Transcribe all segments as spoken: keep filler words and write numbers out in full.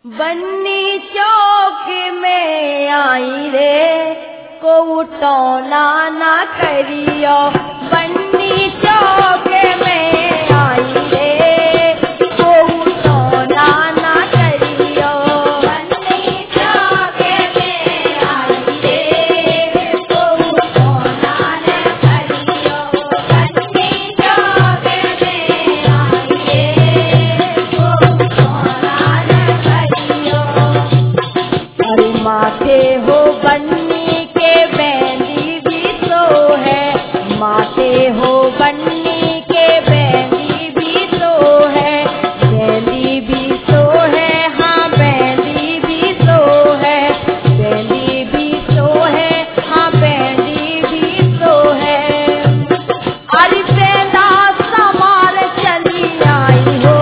बन्नी चौक में आई रे को टोना ना करियो। बन्नी चौक में आई रे को टोना ना करियो। बन्नी चौक में आई रे को टोना ना करियो। बन्नी चौक में आई रे को टोना ना करियो। अरे माथे हो बन्नी के बैंदी भी तो है। माथे हो बन्नी के बैंदी भी तो है। बैंदी भी तो है, हाँ बैंदी भी तो है। बैंदी भी तो है, हाँ बैंदी भी तो है। अरे बेंदा समार चली आई हो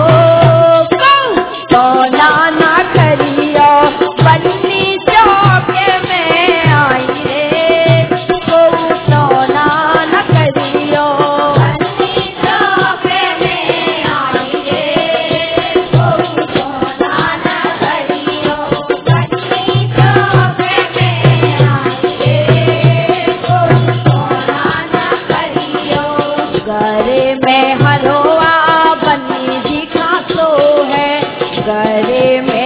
टोना ना करियो। बन्नी चौक में आई रे को टोना न करियो। बन्नी चौक में आई रे को टोना न करियो। बन्नी चौक में आई रे को टोना न करियो। गरे में हलवा बन्नी जी खासो है। गरे में